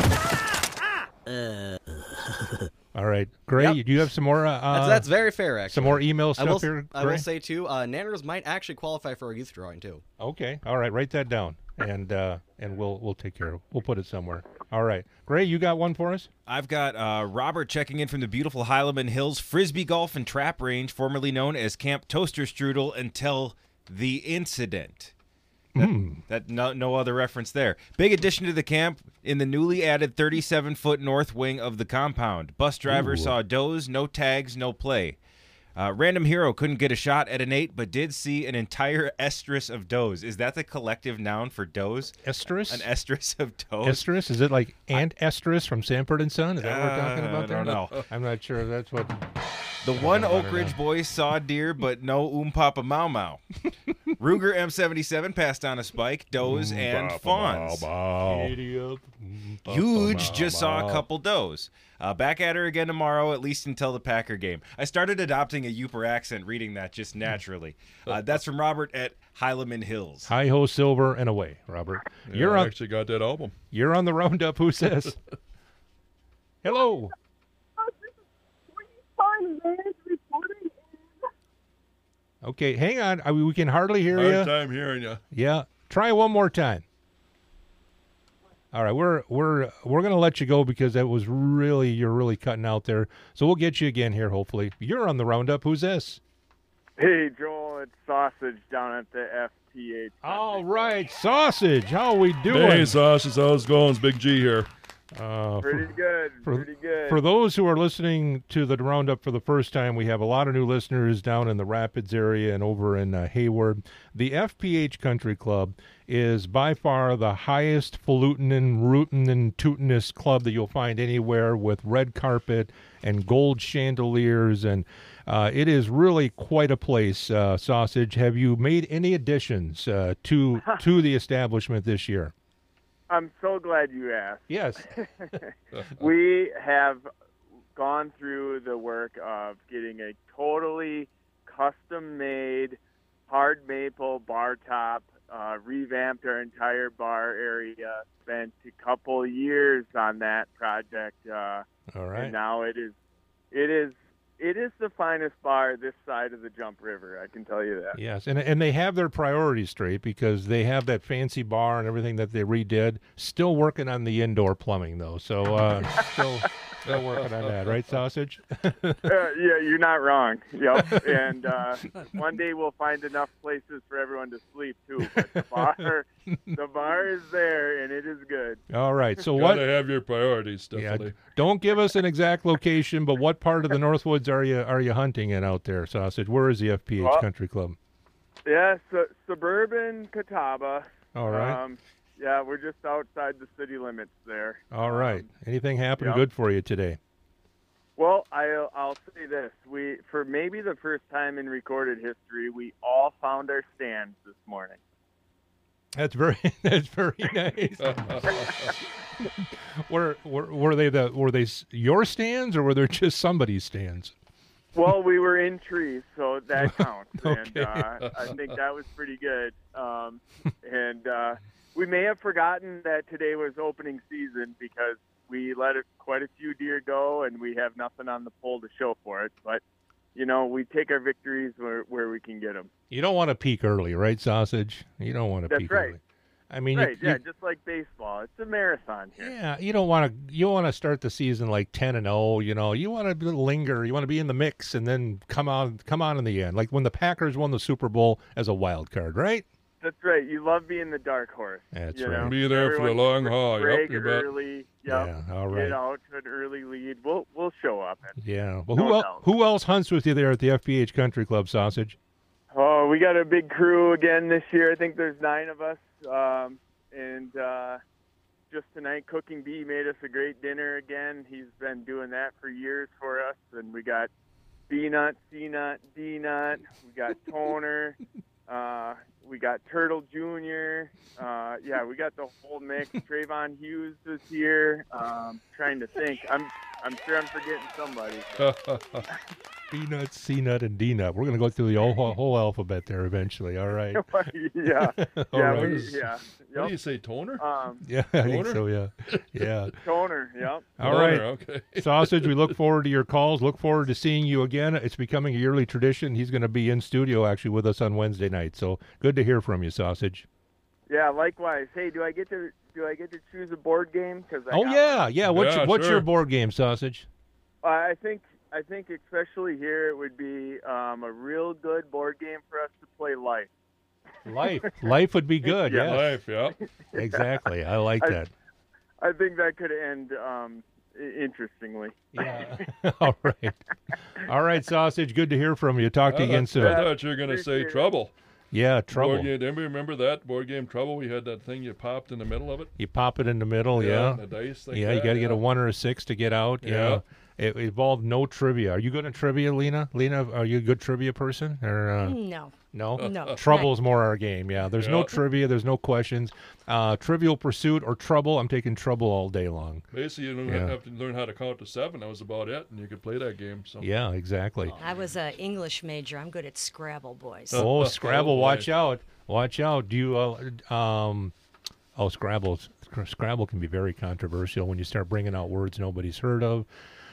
Uh... uh. All right. Gray, Yep. do you have some more? Uh, That's, that's very fair, actually. Some more email stuff I will, here, I will Gray? say, too, uh, Nanners might actually qualify for a youth drawing, too. Okay. All right. Write that down, and uh, and we'll we'll take care of it. We'll put it somewhere. All right. Gray, you got one for us? I've got uh, Robert checking in from the beautiful Highland Hills Frisbee Golf and Trap Range, formerly known as Camp Toaster Strudel until the incident. That, mm. that no, no other reference there. Big addition to the camp in the newly added thirty-seven foot north wing of the compound. Bus driver Ooh. saw does, no tags, no play. Uh, Random Hero couldn't get a shot at an eight, but did see an entire estrus of does. Is that the collective noun for does? Estrus? An estrus of does. Estrus? Is it like Aunt Estrus from Sanford and Son? Is that what we're talking Uh, about I there? don't know. I'm not sure if that's what... The one Oak Ridge boy saw deer, but no Oom Papa Mau Mau. Ruger M seventy-seven passed on a spike, does, and fawns. Idiot. Huge just saw a couple does. Uh, back at her again tomorrow, at least until the Packer game. I started adopting a Uper accent reading that just naturally. Uh, that's from Robert at Highland Hills. Hi ho silver and away, Robert. Yeah, You're I on. actually got that album. You're on the roundup. Who says? Hello. Okay, hang on. I mean, we can hardly hear Hard you. time hearing you. Yeah, try one more time. All right, we're we're we're gonna let you go because that was really you're really cutting out there. So we'll get you again here. Hopefully, you're on the roundup. Who's this? Hey, Joel, it's Sausage down at the F T H. All right, Sausage. How are we doing? Hey, Sausage, how's it going? It's Big G here. Uh, Pretty for, good, for, pretty good. For those who are listening to the roundup for the first time, we have a lot of new listeners down in the Rapids area and over in uh, Hayward. The F P H Country Club is by far the highest falutin and rootin' and tootin'est club that you'll find anywhere, with red carpet and gold chandeliers, and uh, it is really quite a place. Uh, Sausage, have you made any additions uh, to to the establishment this year? I'm so glad you asked. Yes. We have gone through the work of getting a totally custom-made hard maple bar top, uh, revamped our entire bar area, spent a couple years on that project. Uh, All right. And now it is, it is, it is the finest bar this side of the Jump River, I can tell you that. Yes, and and they have their priorities straight because they have that fancy bar and everything that they redid. Still working on the indoor plumbing though, so uh, still Still working on that, right, Sausage? uh, yeah, you're not wrong. Yep. And uh, one day we'll find enough places for everyone to sleep too. But the bar, the bar is there, and it is good. All right. So what? Gotta have your priorities, Yeah, definitely. don't give us an exact location, but what part of the Northwoods are you are you hunting in out there, Sausage? Where is the F P H Well, Country Club? Yeah, su- suburban Catawba. All right. Um, yeah, we're just outside the city limits there. All right. Anything happen yep. good for you today? Well, I'll, I'll say this: we, for maybe the first time in recorded history, we all found our stands this morning. That's very that's very nice. were, were were they the were they s- your stands or were they just somebody's stands? Well, we were in trees, so that counts, Okay. and uh, I think that was pretty good. Um, and uh, we may have forgotten that today was opening season because we let it, quite a few deer go, and we have nothing on the pole to show for it. But you know, we take our victories where, where we can get them. You don't want to peak early, right, Sausage? You don't want to That's peak right. early. I mean, you- right? yeah, you- just like baseball, it's a marathon here. Yeah, you don't want to. You want to start the season like ten and zero. You know, you want to linger. You want to be in the mix and then come on, come on in the end. Like when the Packers won the Super Bowl as a wild card, right? That's right. You love being the dark horse. That's you right. know? Be there for the Everyone long haul. Yep, break you bet. early. Yep. Yeah, all right. Get out to an early lead. We'll we'll show up. Yeah. Well, No who el- doubt. who else hunts with you there at the F P H Country Club, Sausage? Oh, we got a big crew again this year. I think there's nine of us. Um, and uh, just tonight, Cooking Bee made us a great dinner again. He's been doing that for years for us. And we got B-Nut, C-Nut, D-Nut. We got Toner. uh, we got Turtle Junior Uh, yeah, we got the whole mix. Trayvon Hughes is here. Um, trying to think. I'm I'm sure I'm forgetting somebody. B-Nut, C-Nut, and D-Nut. We're going to go through the whole, whole alphabet there eventually. All right. yeah. All yeah, right. we, yeah. What Yep. do you say, toner? Um, Yeah, I think Toner? so. Yeah, yeah. Toner, yep. All Toner, right, okay. Sausage. We look forward to your calls. Look forward to seeing you again. It's becoming a yearly tradition. He's going to be in studio actually with us on Wednesday night. So good to hear from you, Sausage. Yeah, likewise. Hey, do I get to do I get to choose a board game? Cause I Oh got yeah, one. yeah. What's Yeah, your, what's sure. your board game, Sausage? Uh, I think I think especially here it would be um, a real good board game for us to play Life. Life. Life would be good. Yeah. Yeah, Life, yeah. exactly. I like I- that. I think that could end um, i- interestingly. Yeah. All right. All right, Sausage. Good to hear from you. Talk to you I again thought- soon. I thought you were going to say Appreciate it. Trouble. Yeah, trouble. Board game, anybody remember that board game Trouble? We had that thing you popped in the middle of it. You pop it in the middle, yeah. The dice like yeah, you that, got to get a yeah. one or a six to get out. Yeah. Yeah. It involved no trivia. Are you good at trivia, Lena? Lena, are you a good trivia person? Or uh, No. no? No. Trouble's more our game. Yeah. There's no Yeah. trivia. There's no questions. Uh, Trivial Pursuit or Trouble. I'm taking Trouble all day long. Basically, you don't Yeah. have to learn how to count to seven. That was about it, and you could play that game. So Yeah, exactly. I was an English major. I'm good at Scrabble, boys. Oh, Scrabble! Oh, boy. Watch out! Watch out! Do you? Uh, um, oh, Scrabble! Scrabble can be very controversial when you start bringing out words nobody's heard of.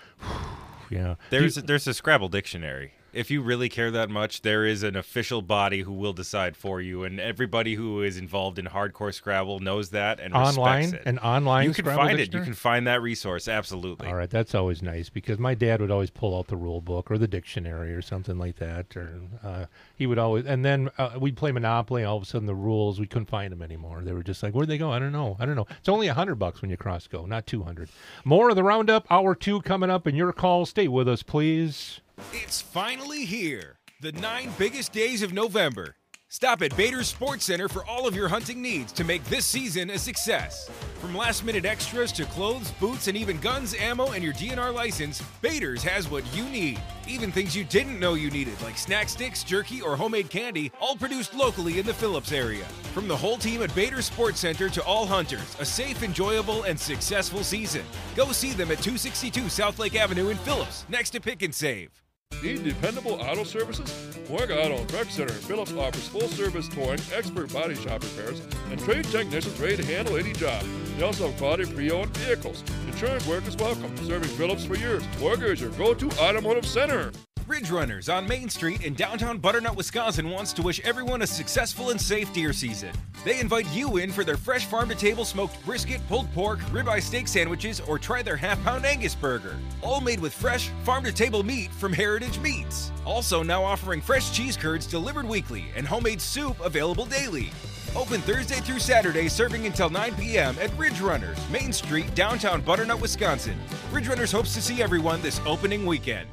Yeah. There's Do you- there's a Scrabble dictionary. If you really care that much, there is an official body who will decide for you, and everybody who is involved in hardcore Scrabble knows that and Online? respects it. An online You can Scrabble find it. dictionary? You can find that resource. Absolutely. All right, that's always nice because my dad would always pull out the rule book or the dictionary or something like that, or uh, he would always. And then uh, we'd play Monopoly. All of a sudden, the rules we couldn't find them anymore. They were just like, where'd they go? I don't know. I don't know. It's only a hundred bucks when you cross go, not two hundred. More of the roundup, hour two coming up, and your call. Stay with us, please. It's finally here. The nine biggest days of November. Stop at Bader's Sports Center for all of your hunting needs to make this season a success. From last-minute extras to clothes, boots, and even guns, ammo, and your D N R license, Bader's has what you need. Even things you didn't know you needed, like snack sticks, jerky, or homemade candy, all produced locally in the Phillips area. From the whole team at Bader's Sports Center to all hunters, a safe, enjoyable, and successful season. Go see them at two sixty-two South Lake Avenue in Phillips, next to Pick and Save. Need dependable auto services? Morga Auto and Truck Center in Phillips offers full-service towing, expert body shop repairs, and trained technicians ready to handle any job. They also have quality pre-owned vehicles. Insurance work is welcome, serving Phillips for years. Morga is your go-to automotive center. Ridge Runners on Main Street in downtown Butternut, Wisconsin wants to wish everyone a successful and safe deer season. They invite you in for their fresh farm-to-table smoked brisket, pulled pork, ribeye steak sandwiches, or try their half-pound Angus burger. All made with fresh, farm-to-table meat from Heritage Meats. Also now offering fresh cheese curds delivered weekly and homemade soup available daily. Open Thursday through Saturday, serving until nine p.m. at Ridge Runners, Main Street, downtown Butternut, Wisconsin. Ridge Runners hopes to see everyone this opening weekend.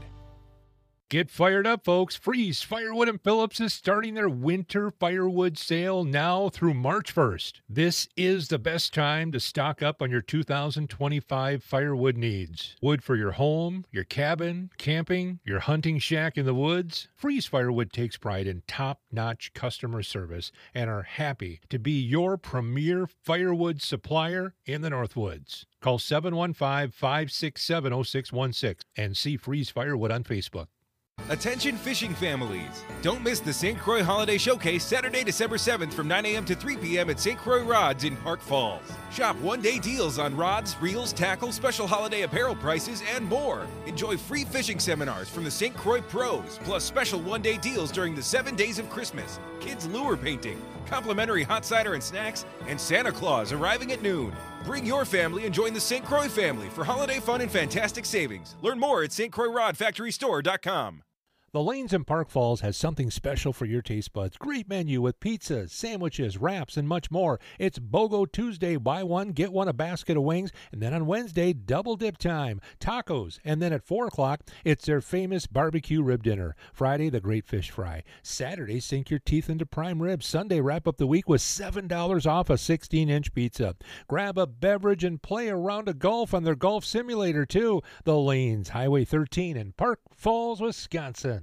Get fired up, folks. Freeze Firewood and Phillips is starting their winter firewood sale now through March first. This is the best time to stock up on your two thousand twenty-five firewood needs. Wood for your home, your cabin, camping, your hunting shack in the woods. Freeze Firewood takes pride in top-notch customer service and are happy to be your premier firewood supplier in the Northwoods. Call seven one five, five six seven, zero six one six and see Freeze Firewood on Facebook. Attention fishing families! Don't miss the Saint Croix Holiday Showcase Saturday, December seventh from nine a.m. to three p.m. at Saint Croix Rods in Park Falls. Shop one-day deals on rods, reels, tackle, special holiday apparel prices, and more. Enjoy free fishing seminars from the Saint Croix pros, plus special one-day deals during the seven days of Christmas, kids lure painting, complimentary hot cider and snacks, and Santa Claus arriving at noon. Bring your family and join the Saint Croix family for holiday fun and fantastic savings. Learn more at S T Croix Rod Factory Store dot com. The Lanes in Park Falls has something special for your taste buds. Great menu with pizzas, sandwiches, wraps, and much more. It's BOGO Tuesday. Buy one, get one, a basket of wings. And then on Wednesday, double dip time. Tacos. And then at four o'clock, it's their famous barbecue rib dinner. Friday, the great fish fry. Saturday, sink your teeth into prime ribs. Sunday, wrap up the week with seven dollars off a sixteen-inch pizza. Grab a beverage and play a round of golf on their golf simulator, too. The Lanes, Highway thirteen in Park Falls, Wisconsin.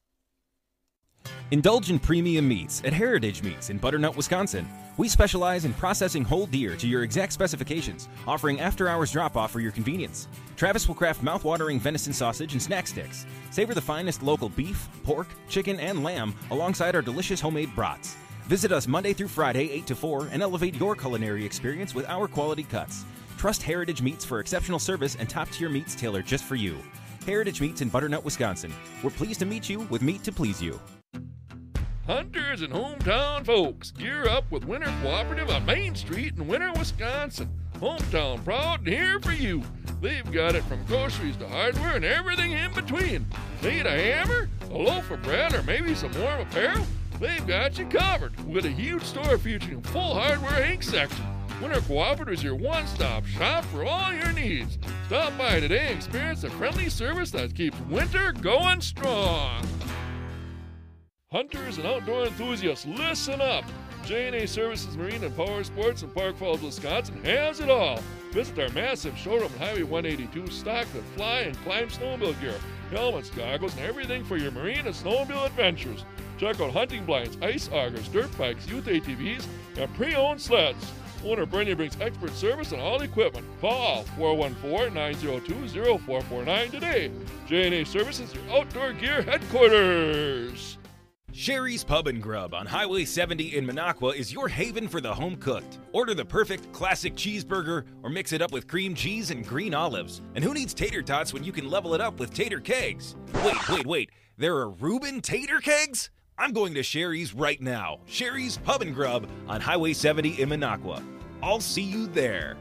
Indulge in premium meats at Heritage Meats in Butternut, Wisconsin. We specialize in processing whole deer to your exact specifications, offering after-hours drop-off for your convenience. Travis will craft mouth-watering venison sausage and snack sticks. Savor the finest local beef, pork, chicken, and lamb alongside our delicious homemade brats. Visit us Monday through Friday, eight to four, and elevate your culinary experience with our quality cuts. Trust Heritage Meats for exceptional service and top-tier meats tailored just for you. Heritage Meats in Butternut, Wisconsin. We're pleased to meet you with meat to please you. Hunters and hometown folks, gear up with Winter Cooperative on Main Street in Winter, Wisconsin. Hometown proud and here for you. They've got it from groceries to hardware and everything in between. Need a hammer, a loaf of bread, or maybe some warm apparel? They've got you covered with a huge store featuring a full hardware ink section. Winter Cooperative is your one-stop shop for all your needs. Stop by today and experience the friendly service that keeps winter going strong. Hunters and outdoor enthusiasts, listen up! J and A Services Marine and Power Sports in Park Falls, Wisconsin has it all. Visit our massive showroom on Highway one eighty-two, stocked with fly and climb snowmobile gear, helmets, goggles, and everything for your marine and snowmobile adventures. Check out hunting blinds, ice augers, dirt bikes, youth A T Vs, and pre-owned sleds. Owner Bernie brings expert service on all equipment. Call four one four, nine zero two, zero four four nine today. J and A Services, your outdoor gear headquarters. Sherry's Pub and Grub on Highway seventy in Minocqua is your haven for the home cooked. Order the perfect classic cheeseburger or mix it up with cream cheese and green olives. And who needs tater tots when you can level it up with tater kegs? Wait, wait, wait. There are Reuben tater kegs? I'm going to Sherry's right now. Sherry's Pub and Grub on Highway seventy in Minocqua. I'll see you there.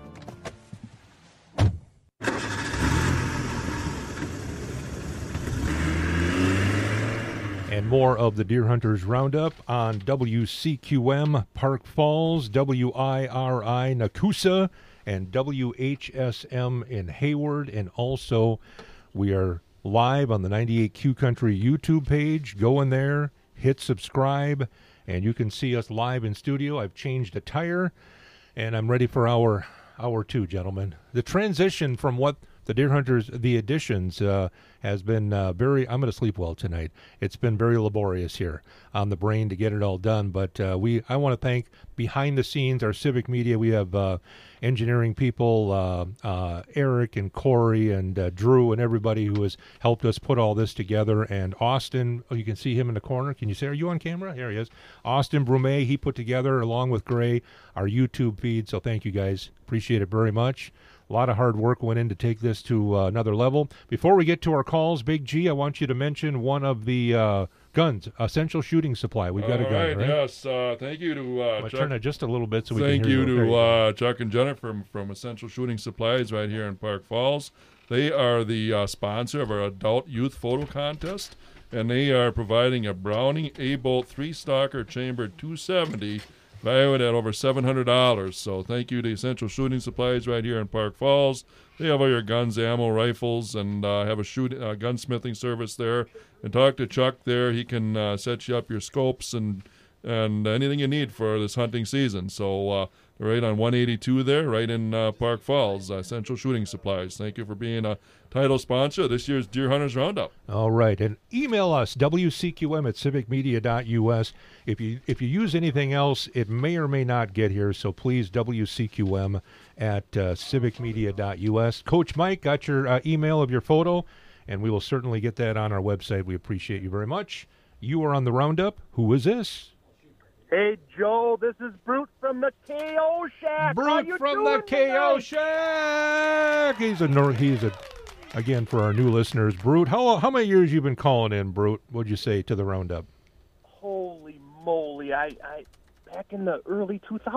And more of the Deer Hunters Roundup on W C Q M Park Falls, W I R I Nakusa, and W H S M in Hayward. And also, we are live on the ninety-eight Q Country YouTube page. Go in there, hit subscribe, and you can see us live in studio. I've changed a tire, and I'm ready for hour, hour two, gentlemen. The transition from what the Deer Hunters, the additions, uh, has been uh, very, I'm going to sleep well tonight. It's been very laborious here on the brain to get it all done. But uh, we, I want to thank behind the scenes, our civic media. We have uh, engineering people, uh, uh, Eric and Corey and uh, Drew and everybody who has helped us put all this together. And Austin, oh, you can see him in the corner. Can you say, are you on camera? Here he is. Austin Brumet, he put together, along with Gray, our YouTube feed. So thank you guys. Appreciate it very much. A lot of hard work went in to take this to uh, another level. Before we get to our calls, Big G, I want you to mention one of the uh, guns, Essential Shooting Supply. We've got All a gun, right, right? Yes, uh, thank you to uh, I'm gonna Chuck. turn it just a little bit so we Thank can hear you you. There to you go. uh, Chuck and Jennifer from, from Essential Shooting Supplies right here in Park Falls. They are the uh, sponsor of our adult youth photo contest, and they are providing a Browning A-Bolt three-stalker chambered two seventy, valued at over seven hundred dollars. So thank you to Essential Shooting Supplies right here in Park Falls. They have all your guns, ammo, rifles, and uh, have a shoot, uh, gunsmithing service there. And talk to Chuck there. He can uh, set you up your scopes and and anything you need for this hunting season. So uh, right on one eighty-two there, right in uh, Park Falls, uh, Essential Shooting Supplies. Thank you for being a title sponsor of this year's Deer Hunters Roundup. All right, and email us W C Q M at civic media dot U S. If you if you use anything else, it may or may not get here. So please W C Q M at uh, civic media dot U S. Coach Mike, got your uh, email of your photo, and we will certainly get that on our website. We appreciate you very much. You are on the Roundup. Who is this? Hey, Joe, this is Brute from the K O Shack. How Brute you from doing the K O tonight? Shack. He's a nor- he's a again for our new listeners, Brute. How how many years you been calling in, Brute? What'd you say to the Roundup? Holy moly! I, I back in the early two thousands.